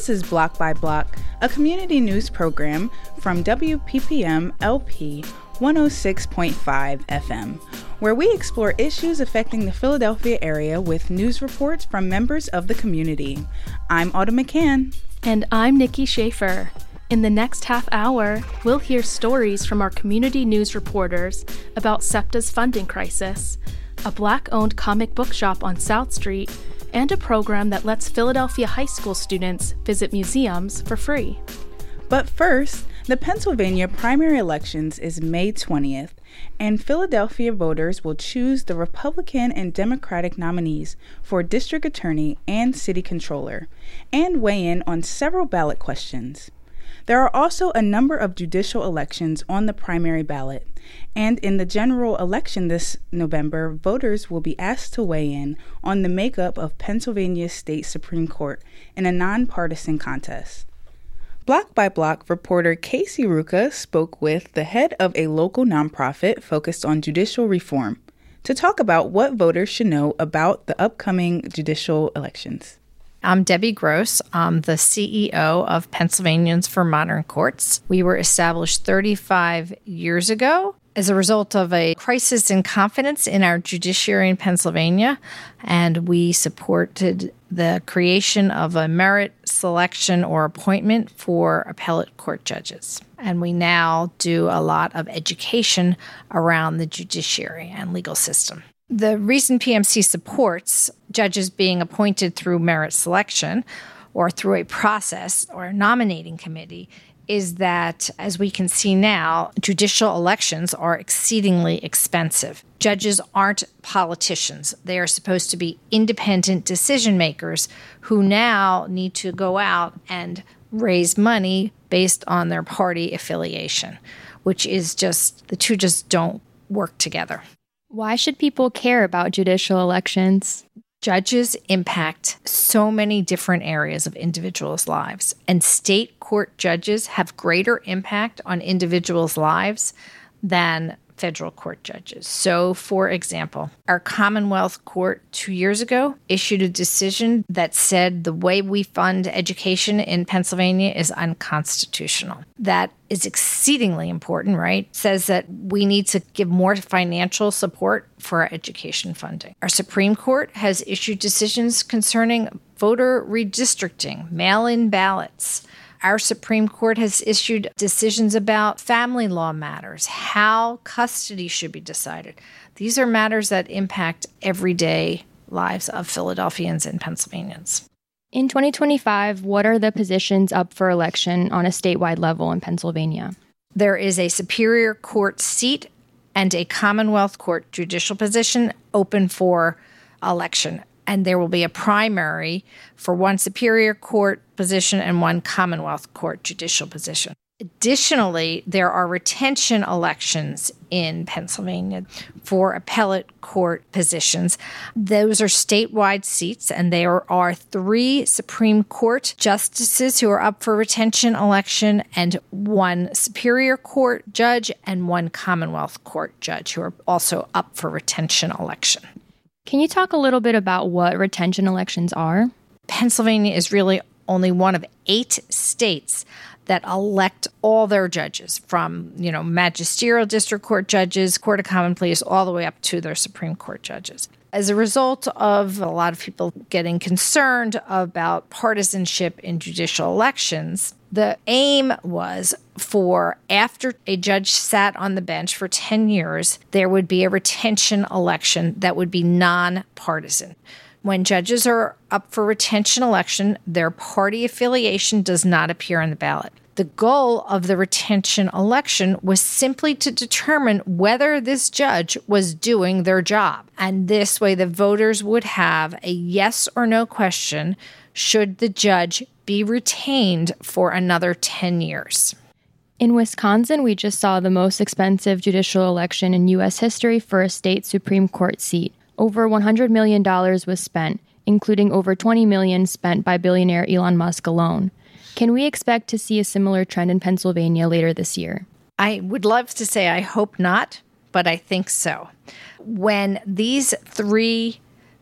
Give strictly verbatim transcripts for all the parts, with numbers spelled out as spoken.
This is Block by Block, a community news program from W P P M L P one oh six point five F M, where we explore issues affecting the Philadelphia area with news reports from members of the community. I'm Autumn McCann. And I'm Nikki Schaefer. In the next half hour, we'll hear stories from our community news reporters about SEPTA's funding crisis, a Black-owned comic book shop on South Street, and a program that lets Philadelphia high school students visit museums for free. But first, the Pennsylvania primary elections is May twentieth, and Philadelphia voters will choose the Republican and Democratic nominees for district attorney and city controller, and weigh in on several ballot questions. There are also a number of judicial elections on the primary ballot, and in the general election this November, voters will be asked to weigh in on the makeup of Pennsylvania State Supreme Court in a nonpartisan contest. Block by Block reporter Casey Ruka spoke with the head of a local nonprofit focused on judicial reform to talk about what voters should know about the upcoming judicial elections. I'm Debbie Gross. I'm the C E O of Pennsylvanians for Modern Courts. We were established thirty-five years ago as a result of a crisis in confidence in our judiciary in Pennsylvania, and we supported the creation of a merit selection or appointment for appellate court judges. And we now do a lot of education around the judiciary and legal system. The reason P M C supports judges being appointed through merit selection or through a process or a nominating committee is that, as we can see now, judicial elections are exceedingly expensive. Judges aren't politicians. They are supposed to be independent decision makers who now need to go out and raise money based on their party affiliation, which is just, the two just don't work together. Why should people care about judicial elections? Judges impact so many different areas of individuals' lives, and state court judges have greater impact on individuals' lives than federal court judges. So, for example, our Commonwealth Court two years ago issued a decision that said the way we fund education in Pennsylvania is unconstitutional. That is exceedingly important, right? It says that we need to give more financial support for our education funding. Our Supreme Court has issued decisions concerning voter redistricting, mail-in ballots. Our Supreme Court has issued decisions about family law matters, how custody should be decided. These are matters that impact everyday lives of Philadelphians and Pennsylvanians. In twenty twenty-five, what are the positions up for election on a statewide level in Pennsylvania? There is a Superior Court seat and a Commonwealth Court judicial position open for election. And there will be a primary for one Superior Court position and one Commonwealth Court judicial position. Additionally, there are retention elections in Pennsylvania for appellate court positions. Those are statewide seats, and there are three Supreme Court justices who are up for retention election, and one Superior Court judge and one Commonwealth Court judge who are also up for retention election. Can you talk a little bit about what retention elections are? Pennsylvania is really only one of eight states that elect all their judges, from, you know, magisterial district court judges, Court of Common Pleas, all the way up to their Supreme Court judges. As a result of a lot of people getting concerned about partisanship in judicial elections, the aim was for, after a judge sat on the bench for ten years, there would be a retention election that would be nonpartisan. When judges are up for retention election, their party affiliation does not appear on the ballot. The goal of the retention election was simply to determine whether this judge was doing their job. And this way, the voters would have a yes or no question: should the judge be retained for another ten years? In Wisconsin, we just saw the most expensive judicial election in U S history for a state Supreme Court seat. Over one hundred million dollars was spent, including over twenty million dollars spent by billionaire Elon Musk alone. Can we expect to see a similar trend in Pennsylvania later this year? I would love to say I hope not, but I think so. When these three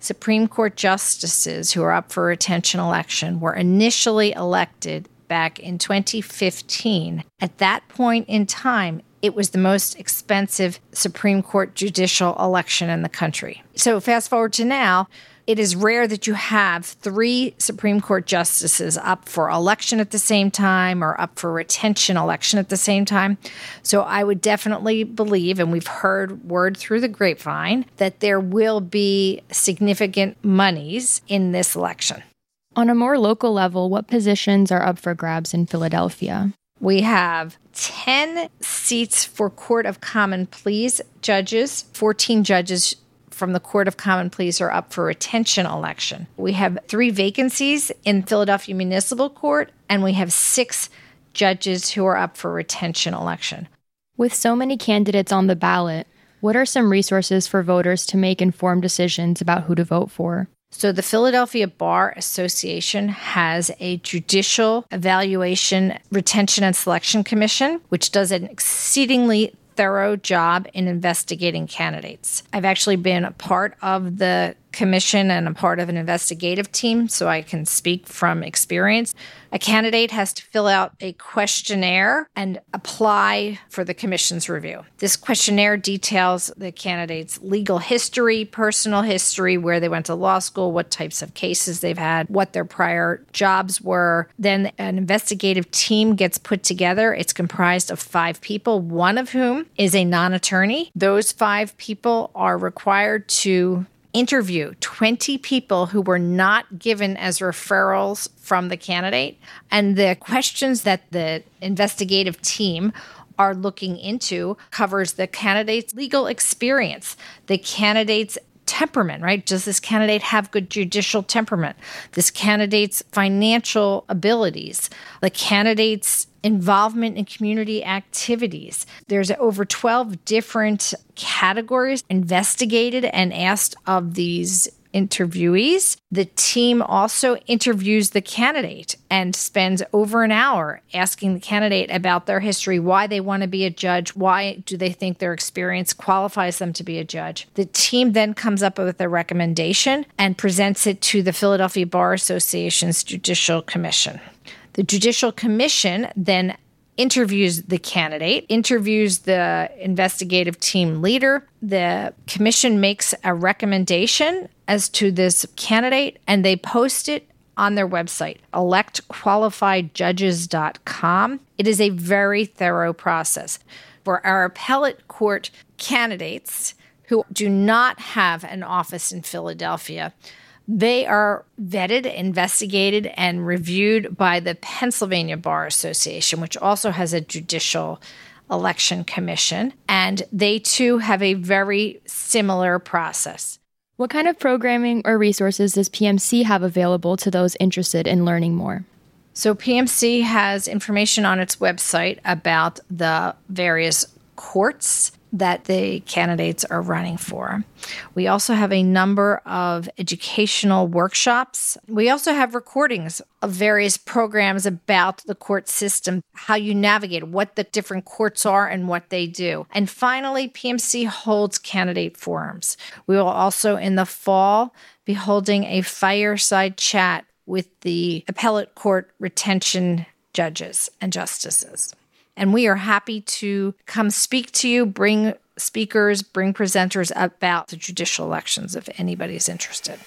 Supreme Court justices who are up for retention election were initially elected back in twenty fifteen. At that point in time, it was the most expensive Supreme Court judicial election in the country. So fast forward to now, it is rare that you have three Supreme Court justices up for election at the same time or up for retention election at the same time. So I would definitely believe, and we've heard word through the grapevine, that there will be significant monies in this election. On a more local level, what positions are up for grabs in Philadelphia? We have ten seats for Court of Common Pleas judges, fourteen judges from the Court of Common Pleas are up for retention election. We have three vacancies in Philadelphia Municipal Court, and we have six judges who are up for retention election. With so many candidates on the ballot, what are some resources for voters to make informed decisions about who to vote for? So the Philadelphia Bar Association has a judicial evaluation, retention, and selection commission, which does an exceedingly thorough job in investigating candidates. I've actually been a part of the commission and a part of an investigative team, so I can speak from experience. A candidate has to fill out a questionnaire and apply for the commission's review. This questionnaire details the candidate's legal history, personal history, where they went to law school, what types of cases they've had, what their prior jobs were. Then an investigative team gets put together. It's comprised of five people, one of whom is a non-attorney. Those five people are required to interview twenty people who were not given as referrals from the candidate. And the questions that the investigative team are looking into covers the candidate's legal experience, the candidate's temperament, right? Does this candidate have good judicial temperament? This candidate's financial abilities, the candidate's involvement in community activities. There's over twelve different categories investigated and asked of these interviewees. The team also interviews the candidate and spends over an hour asking the candidate about their history, why they want to be a judge, why do they think their experience qualifies them to be a judge. The team then comes up with a recommendation and presents it to the Philadelphia Bar Association's Judicial Commission. The Judicial Commission then interviews the candidate, interviews the investigative team leader. The commission makes a recommendation as to this candidate, and they post it on their website, elect qualified judges dot com. It is a very thorough process. For our appellate court candidates who do not have an office in Philadelphia, they are vetted, investigated, and reviewed by the Pennsylvania Bar Association, which also has a judicial election commission, and they too have a very similar process. What kind of programming or resources does P M C have available to those interested in learning more? So P M C has information on its website about the various courts that the candidates are running for. We also have a number of educational workshops. We also have recordings of various programs about the court system, how you navigate, what the different courts are and what they do. And finally, P M C holds candidate forums. We will also in the fall be holding a fireside chat with the appellate court retention judges and justices. And we are happy to come speak to you, bring speakers, bring presenters about the judicial elections if anybody's interested.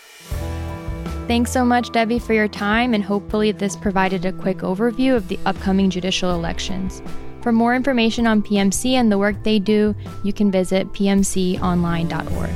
Thanks so much, Debbie, for your time, and hopefully this provided a quick overview of the upcoming judicial elections. For more information on P M C and the work they do, you can visit p m c online dot org.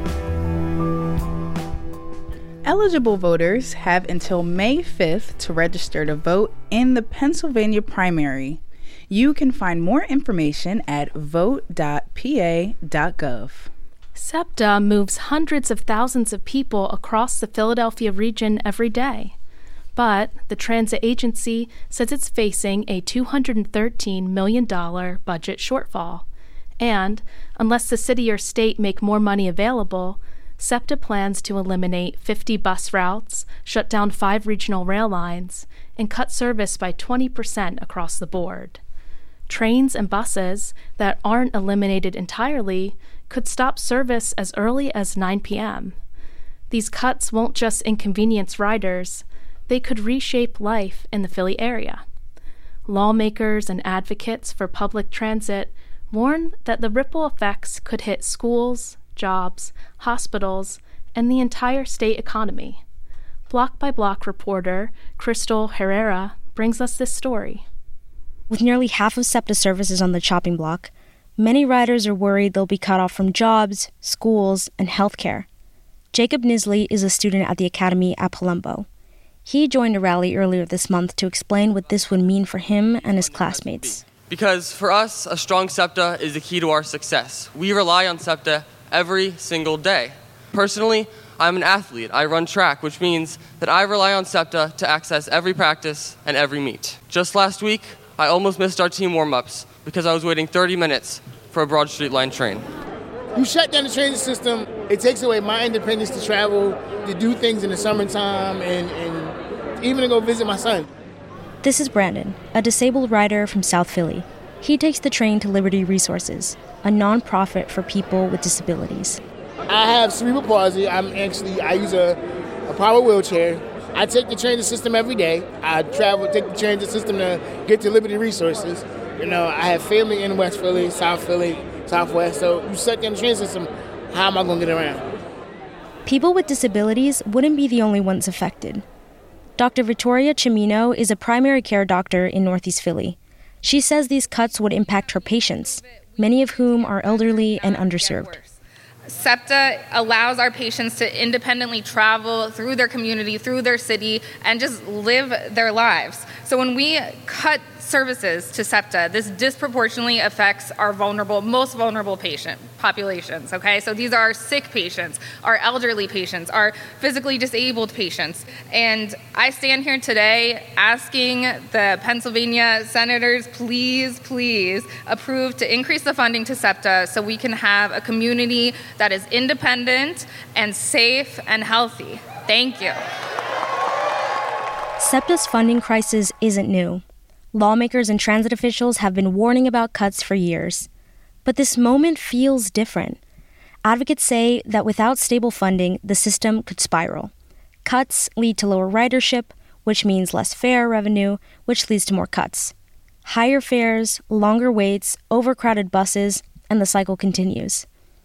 Eligible voters have until May fifth to register to vote in the Pennsylvania primary. You can find more information at vote dot p a dot gov. SEPTA moves hundreds of thousands of people across the Philadelphia region every day. But the transit agency says it's facing a two hundred thirteen million dollars budget shortfall. And unless the city or state make more money available, SEPTA plans to eliminate fifty bus routes, shut down five regional rail lines, and cut service by twenty percent across the board. Trains and buses that aren't eliminated entirely could stop service as early as nine p.m. These cuts won't just inconvenience riders, they could reshape life in the Philly area. Lawmakers and advocates for public transit warn that the ripple effects could hit schools, jobs, hospitals, and the entire state economy. Block by Block reporter Crystal Herrera brings us this story. With nearly half of SEPTA services on the chopping block, many riders are worried they'll be cut off from jobs, schools, and healthcare. Jacob Nisley is a student at the Academy at Palumbo. He joined a rally earlier this month to explain what this would mean for him and his classmates. Because for us, a strong SEPTA is the key to our success. We rely on SEPTA every single day. Personally, I'm an athlete. I run track, which means that I rely on SEPTA to access every practice and every meet. Just last week, I almost missed our team warm-ups because I was waiting thirty minutes for a Broad Street Line train. You shut down the transit system, it takes away my independence to travel, to do things in the summertime, and, and even to go visit my son. This is Brandon, a disabled rider from South Philly. He takes the train to Liberty Resources, a nonprofit for people with disabilities. I have cerebral palsy. I'm actually, I use a, a power wheelchair. I take the transit system every day. I travel, take the transit system to get to Liberty Resources. You know, I have family in West Philly, South Philly, Southwest, so you shut down the transit system, how am I going to get around? People with disabilities wouldn't be the only ones affected. Doctor Victoria Cimino is a primary care doctor in Northeast Philly. She says these cuts would impact her patients, many of whom are elderly and underserved. SEPTA allows our patients to independently travel through their community, through their city, and just live their lives. So when we cut services to SEPTA, this disproportionately affects our vulnerable, most vulnerable patient populations, okay? So these are our sick patients, our elderly patients, our physically disabled patients. And I stand here today asking the Pennsylvania senators, please, please approve to increase the funding to SEPTA so we can have a community that is independent and safe and healthy. Thank you. SEPTA's funding crisis isn't new. Lawmakers and transit officials have been warning about cuts for years. But this moment feels different. Advocates say that without stable funding, the system could spiral. Cuts lead to lower ridership, which means less fare revenue, which leads to more cuts. Higher fares, longer waits, overcrowded buses, and the cycle continues.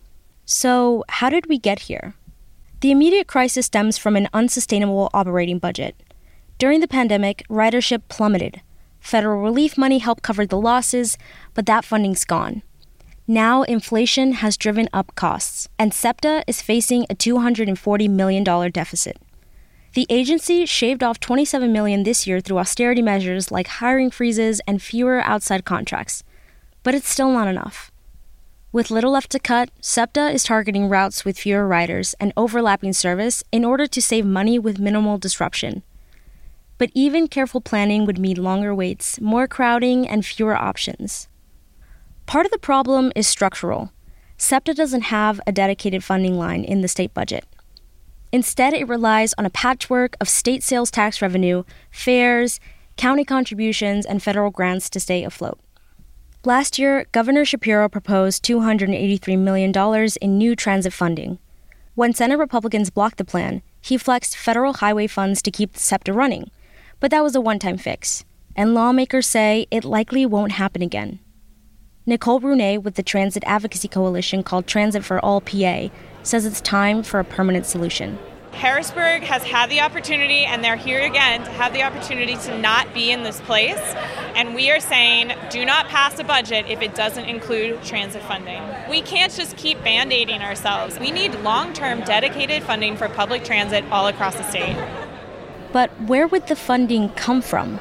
So, how did we get here? The immediate crisis stems from an unsustainable operating budget. During the pandemic, ridership plummeted. Federal relief money helped cover the losses, but that funding's gone. Now, inflation has driven up costs, and SEPTA is facing a two hundred forty million dollars deficit. The agency shaved off twenty-seven million dollars this year through austerity measures like hiring freezes and fewer outside contracts, but it's still not enough. With little left to cut, SEPTA is targeting routes with fewer riders and overlapping service in order to save money with minimal disruption. But even careful planning would mean longer waits, more crowding, and fewer options. Part of the problem is structural. SEPTA doesn't have a dedicated funding line in the state budget. Instead, it relies on a patchwork of state sales tax revenue, fares, county contributions, and federal grants to stay afloat. Last year, Governor Shapiro proposed two hundred eighty-three million dollars in new transit funding. When Senate Republicans blocked the plan, he flexed federal highway funds to keep the SEPTA running. But that was a one-time fix, and lawmakers say it likely won't happen again. Nicole Brunet with the Transit Advocacy Coalition called Transit for All P A says it's time for a permanent solution. Harrisburg has had the opportunity, and they're here again to have the opportunity to not be in this place. And we are saying, do not pass a budget if it doesn't include transit funding. We can't just keep band-aiding ourselves. We need long-term dedicated funding for public transit all across the state. But where would the funding come from?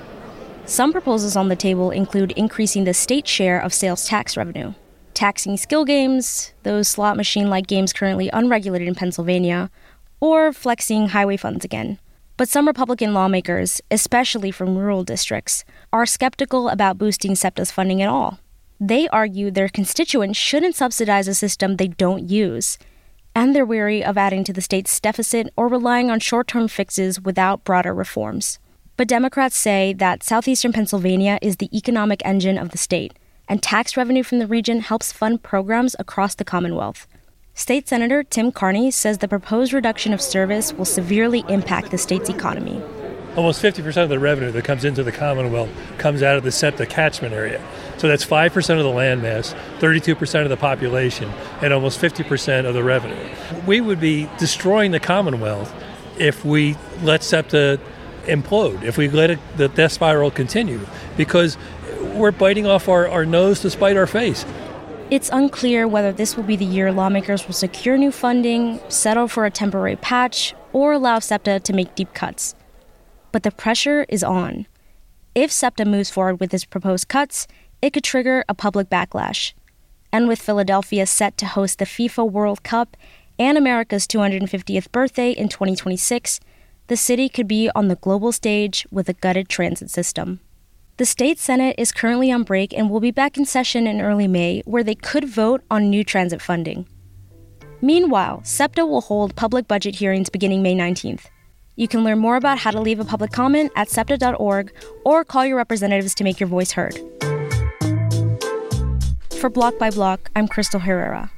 Some proposals on the table include increasing the state share of sales tax revenue, taxing skill games, those slot machine-like games currently unregulated in Pennsylvania, or flexing highway funds again. But some Republican lawmakers, especially from rural districts, are skeptical about boosting SEPTA's funding at all. They argue their constituents shouldn't subsidize a system they don't use, and they're wary of adding to the state's deficit or relying on short-term fixes without broader reforms. But Democrats say that southeastern Pennsylvania is the economic engine of the state, and tax revenue from the region helps fund programs across the Commonwealth. State Senator Tim Carney says the proposed reduction of service will severely impact the state's economy. Almost fifty percent of the revenue that comes into the Commonwealth comes out of the SEPTA catchment area. So that's five percent of the land mass, thirty-two percent of the population, and almost fifty percent of the revenue. We would be destroying the Commonwealth if we let SEPTA implode, if we let it, the death spiral continue, because we're biting off our, our nose to spite our face. It's unclear whether this will be the year lawmakers will secure new funding, settle for a temporary patch, or allow SEPTA to make deep cuts. But the pressure is on. If SEPTA moves forward with its proposed cuts, it could trigger a public backlash. And with Philadelphia set to host the FIFA World Cup and America's two hundred fiftieth birthday in twenty twenty-six, the city could be on the global stage with a gutted transit system. The state Senate is currently on break and will be back in session in early May, where they could vote on new transit funding. Meanwhile, SEPTA will hold public budget hearings beginning May nineteenth. You can learn more about how to leave a public comment at septa dot org or call your representatives to make your voice heard. For Block by Block, I'm Crystal Herrera.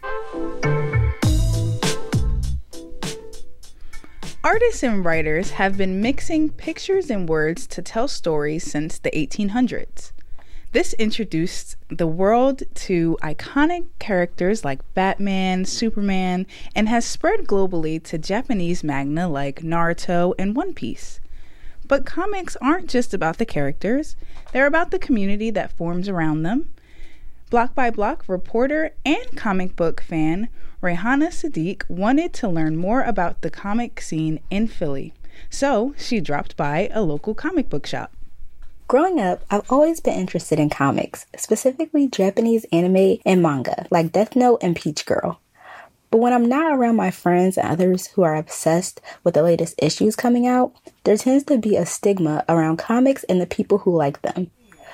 Artists and writers have been mixing pictures and words to tell stories since the eighteen hundreds. This introduced the world to iconic characters like Batman, Superman, and has spread globally to Japanese manga like Naruto and One Piece. But comics aren't just about the characters, they're about the community that forms around them. Block by Block reporter and comic book fan Rehana Sadiq wanted to learn more about the comic scene in Philly, so she dropped by a local comic book shop. Growing up, I've always been interested in comics, specifically Japanese anime and manga, like Death Note and Peach Girl. But when I'm not around my friends and others who are obsessed with the latest issues coming out, there tends to be a stigma around comics and the people who like them.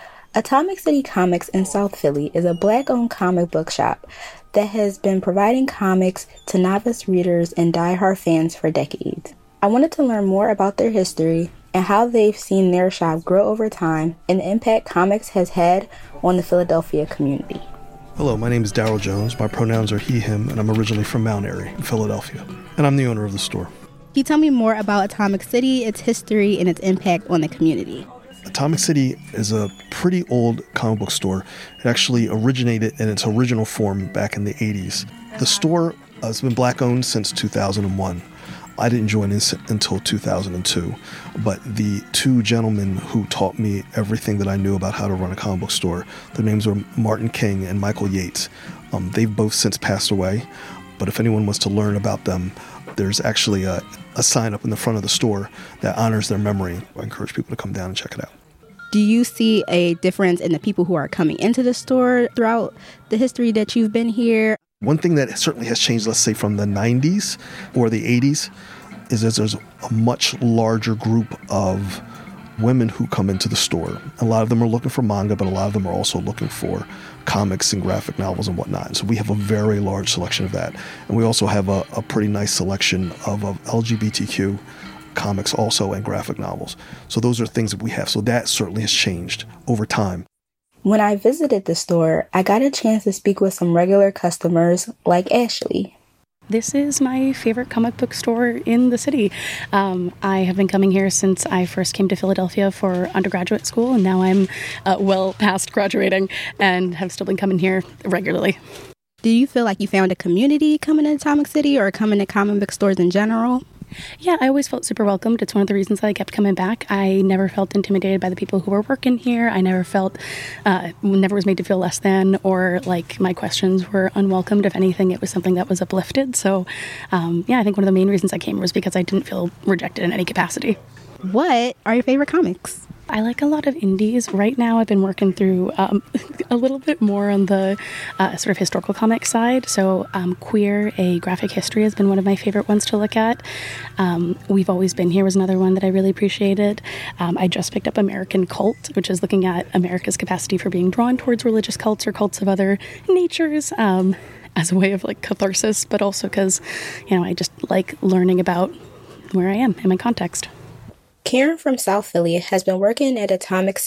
Atomic City Comics in South Philly is a Black-owned comic book shop that has been providing comics to novice readers and die-hard fans for decades. I wanted to learn more about their history and how they've seen their shop grow over time and the impact comics has had on the Philadelphia community. Hello, my name is Daryl Jones. My pronouns are he, him, and I'm originally from Mount Airy in Philadelphia. And I'm the owner of the store. Can you tell me more about Atomic City, its history, and its impact on the community? Atomic City is a pretty old comic book store. It actually originated in its original form back in the eighties. The store has been Black-owned since two thousand one. I didn't join in until two thousand two, but the two gentlemen who taught me everything that I knew about how to run a comic book store, their names were Martin King and Michael Yates. Um, they've both since passed away, but if anyone wants to learn about them, there's actually a, a sign up in the front of the store that honors their memory. I encourage people to come down and check it out. Do you see a difference in the people who are coming into the store throughout the history that you've been here? One thing that certainly has changed, let's say from the nineties or the eighties, is that there's a much larger group of women who come into the store. A lot of them are looking for manga, but a lot of them are also looking for comics and graphic novels and whatnot. So we have a very large selection of that. And we also have a, a pretty nice selection of, of L G B T Q comics also and graphic novels. So those are things that we have. So that certainly has changed over time. When I visited the store, I got a chance to speak with some regular customers like Ashley. This is my favorite comic book store in the city. Um, I have been coming here since I first came to Philadelphia for undergraduate school, and now I'm uh, well past graduating and have still been coming here regularly. Do you feel like you found a community coming to Atomic City or coming to comic book stores in general? Yeah, I always felt super welcomed. It's one of the reasons that I kept coming back. I never felt intimidated by the people who were working here. I never felt, uh, never was made to feel less than or like my questions were unwelcomed. If anything, it was something that was uplifted. So, um, yeah, I think one of the main reasons I came was because I didn't feel rejected in any capacity. What are your favorite comics? I like a lot of indies. Right now I've been working through um, a little bit more on the uh, sort of historical comic side. So um, Queer, A Graphic History has been one of my favorite ones to look at. Um, We've Always Been Here was another one that I really appreciated. Um, I just picked up American Cult, which is looking at America's capacity for being drawn towards religious cults or cults of other natures um, as a way of like catharsis, but also because, you know, I just like learning about where I am in my context. Karen from South Philly has been working at Atomic City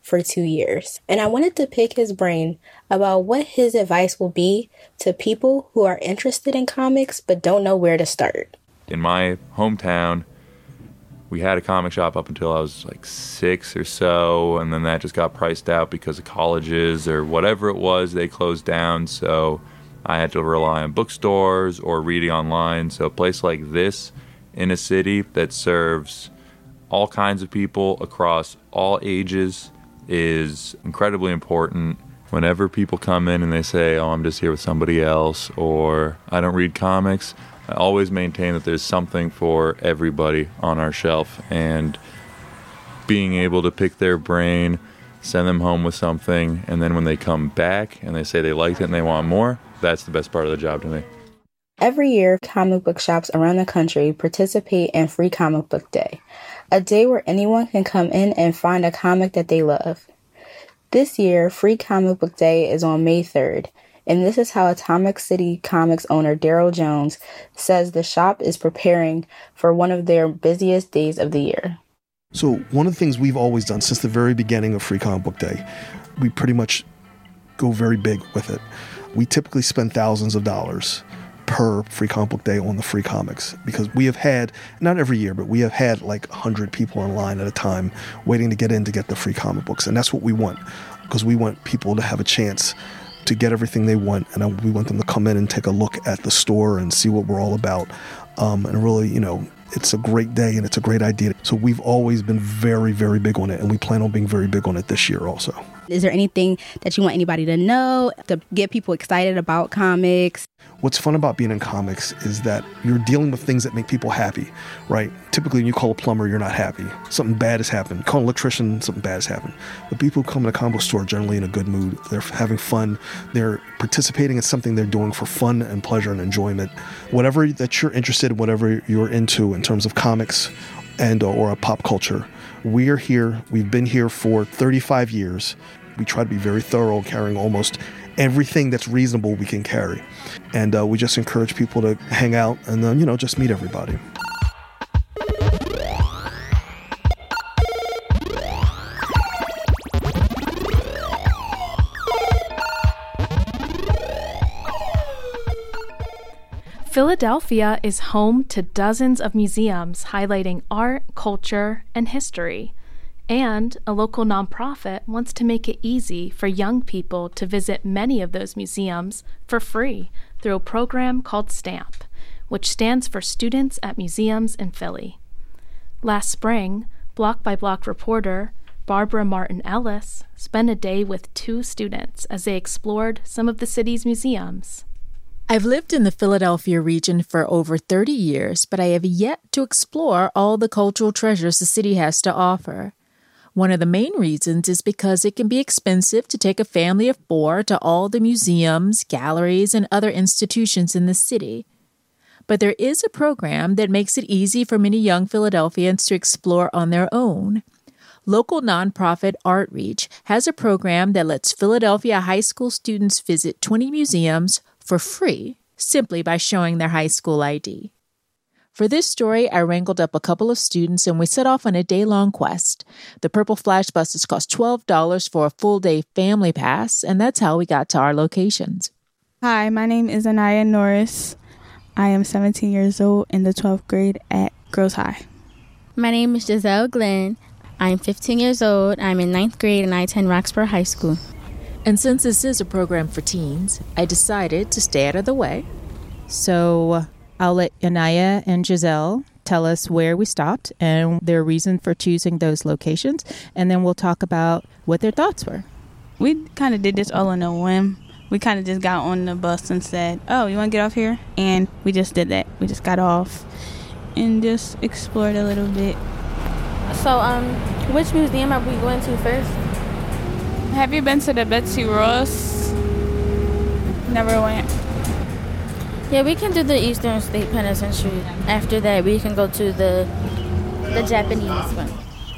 for two years. And I wanted to pick his brain about what his advice will be to people who are interested in comics but don't know where to start. In my hometown, we had a comic shop up until I was like six or so, and then that just got priced out because of colleges or whatever it was. They closed down, so I had to rely on bookstores or reading online. So a place like this in a city that serves all kinds of people across all ages is incredibly important. Whenever people come in and they say, oh, I'm just here with somebody else, or I don't read comics, I always maintain that there's something for everybody on our shelf, and being able to pick their brain, send them home with something, and then when they come back and they say they liked it and they want more, that's the best part of the job to me. Every year, comic book shops around the country participate in Free Comic Book Day, a day where anyone can come in and find a comic that they love. This year, Free Comic Book Day is on May third, and this is how Atomic City Comics owner Daryl Jones says the shop is preparing for one of their busiest days of the year. So one of the things we've always done since the very beginning of Free Comic Book Day, we pretty much go very big with it. We typically spend thousands of dollars per Free Comic Book Day on the free comics, because we have had, not every year, but we have had like one hundred people in line at a time waiting to get in to get the free comic books. And that's what we want, because we want people to have a chance to get everything they want, and we want them to come in and take a look at the store and see what we're all about. Um, and really, you know, it's a great day and it's a great idea. So we've always been very, very big on it, and we plan on being very big on it this year also. Is there anything that you want anybody to know to get people excited about comics? What's fun about being in comics is that you're dealing with things that make people happy, right? Typically, when you call a plumber, you're not happy. Something bad has happened. You call an electrician, something bad has happened. But people who come to a comic book store are generally in a good mood. They're having fun. They're participating in something they're doing for fun and pleasure and enjoyment. Whatever that you're interested in, whatever you're into in terms of comics and or a pop culture, we are here. We've been here for thirty-five years. We try to be very thorough, carrying almost everything that's reasonable we can carry. And uh, we just encourage people to hang out and then, you know, just meet everybody. Philadelphia is home to dozens of museums highlighting art, culture, and history. And a local nonprofit wants to make it easy for young people to visit many of those museums for free through a program called STAMP, which stands for Students at Museums in Philly. Last spring, Block by Block reporter Barbara Martin Ellis spent a day with two students as they explored some of the city's museums. I've lived in the Philadelphia region for over thirty years, but I have yet to explore all the cultural treasures the city has to offer. One of the main reasons is because it can be expensive to take a family of four to all the museums, galleries, and other institutions in the city. But there is a program that makes it easy for many young Philadelphians to explore on their own. Local nonprofit Artreach has a program that lets Philadelphia high school students visit twenty museums for free, simply by showing their high school I D. For this story, I wrangled up a couple of students and we set off on a day-long quest. The Purple Flash buses cost twelve dollars for a full-day family pass, and that's how we got to our locations. Hi, my name is Anaya Norris. I am seventeen years old in the twelfth grade at Gross High. My name is Giselle Glenn. I'm fifteen years old. I'm in ninth grade and I attend Roxborough High School. And since this is a program for teens, I decided to stay out of the way. So I'll let Anaya and Giselle tell us where we stopped and their reason for choosing those locations, and then we'll talk about what their thoughts were. We kind of did this all on a whim. We kind of just got on the bus and said, oh, you want to get off here? And we just did that. We just got off and just explored a little bit. So, um, which museum are we going to first? Have you been to the Betsy Ross? Never went. Yeah, we can do the Eastern State Penitentiary. After that, we can go to the the Japanese one.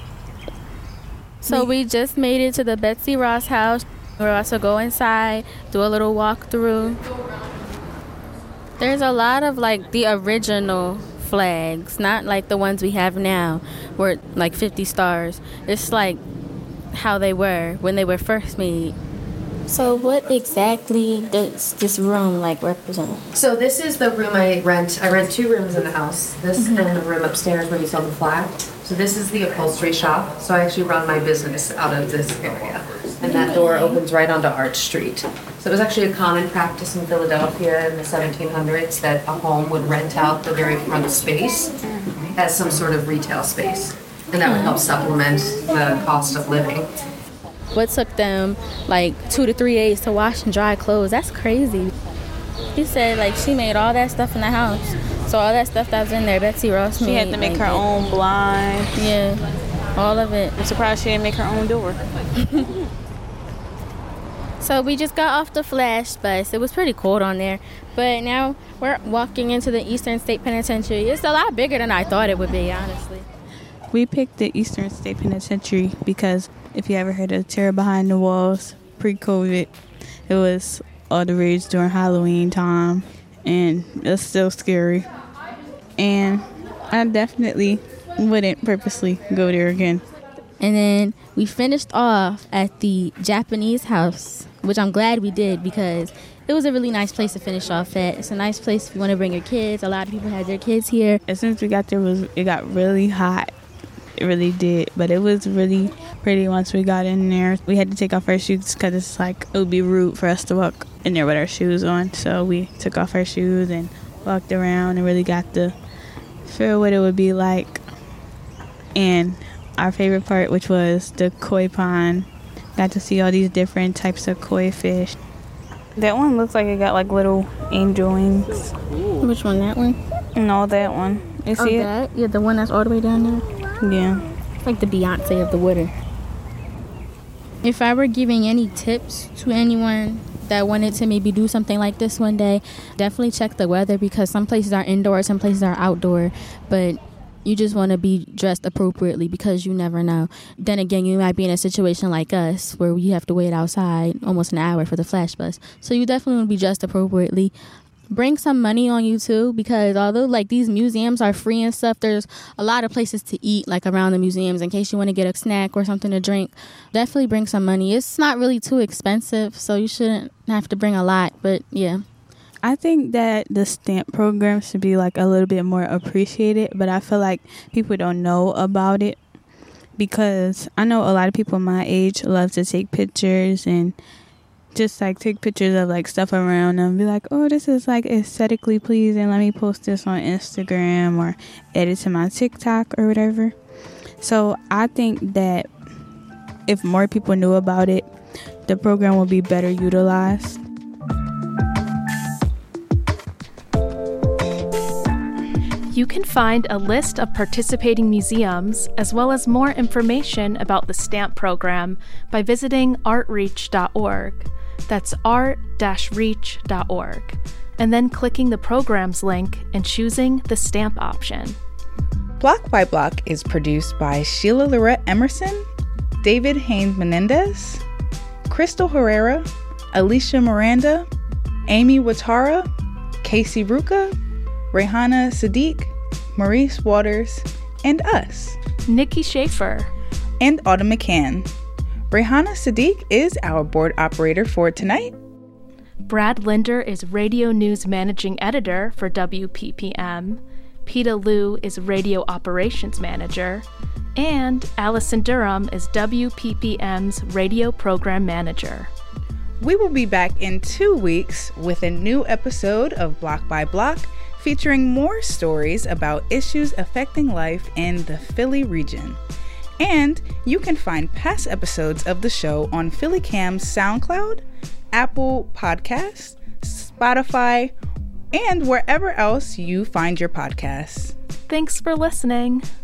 So we just made it to the Betsy Ross house. We'll also go inside, do a little walkthrough. There's a lot of like the original flags, not like the ones we have now, where like fifty stars. It's like how they were when they were first made. So what exactly does this room like represent? So this is the room I rent. I rent two rooms in the house. This mm-hmm. and the room upstairs where you saw the flag. So this is the upholstery shop. So I actually run my business out of this area. And that door opens right onto Arch Street. So it was actually a common practice in Philadelphia in the seventeen hundreds that a home would rent out the very front space as some sort of retail space. And that would help supplement the cost of living. What took them like two to three days to wash and dry clothes? That's crazy. He said like she made all that stuff in the house. So all that stuff that was in there, Betsy Ross made. She had to make her own blind. Yeah, all of it. I'm surprised she didn't make her own door. So we just got off the Flash bus. It was pretty cold on there. But now we're walking into the Eastern State Penitentiary. It's a lot bigger than I thought it would be, honestly. We picked the Eastern State Penitentiary because if you ever heard of Terror Behind the Walls, pre-COVID, it was all the rage during Halloween time, and it's still scary. And I definitely wouldn't purposely go there again. And then we finished off at the Japanese house, which I'm glad we did because it was a really nice place to finish off at. It's a nice place if you want to bring your kids. A lot of people had their kids here. As soon as we got there, it, was, it got really hot. It really did, but it was really pretty once we got in there. We had to take off our shoes because it's like it would be rude for us to walk in there with our shoes on. So we took off our shoes and walked around and really got to feel what it would be like. And our favorite part, which was the koi pond, got to see all these different types of koi fish. That one looks like it got like little angel wings. Which one? That one? No, that one. You see oh, it? That? Yeah, the one that's all the way down there. Yeah. It's like the Beyonce of the water. If I were giving any tips to anyone that wanted to maybe do something like this one day, definitely check the weather because some places are indoor, some places are outdoor, but you just want to be dressed appropriately because you never know. Then again, you might be in a situation like us where we have to wait outside almost an hour for the flash bus. So you definitely want to be dressed appropriately. Bring some money on you too, because although like these museums are free and stuff, there's a lot of places to eat like around the museums in case you want to get a snack or something to drink. Definitely bring some money. It's not really too expensive, so you shouldn't have to bring a lot, but yeah. I think that the stamp program should be like a little bit more appreciated, but I feel like people don't know about it because I know a lot of people my age love to take pictures and just like take pictures of like stuff around them, be like, oh, this is like aesthetically pleasing, let me post this on Instagram or edit to my TikTok or whatever. So I think that if more people knew about it, the program will be better utilized. You can find a list of participating museums as well as more information about the STAMP program by visiting art reach dot org. That's art dash reach dot org. And then clicking the programs link and choosing the STAMP option. Block by Block is produced by Sheila Lorette Emerson, David Haynes Menendez, Crystal Herrera, Alicia Miranda, Amy Watara, Casey Ruka, Rehana Sadiq, Maurice Waters, and us, Nikki Schaefer, and Autumn McCann. Rehana Sadiq is our board operator for tonight. Brad Linder is Radio News Managing Editor for W P P M. Peta Liu is Radio Operations Manager. And Allison Durham is W P P M's Radio Program Manager. We will be back in two weeks with a new episode of Block by Block, featuring more stories about issues affecting life in the Philly region. And you can find past episodes of the show on PhillyCam's SoundCloud, Apple Podcasts, Spotify, and wherever else you find your podcasts. Thanks for listening.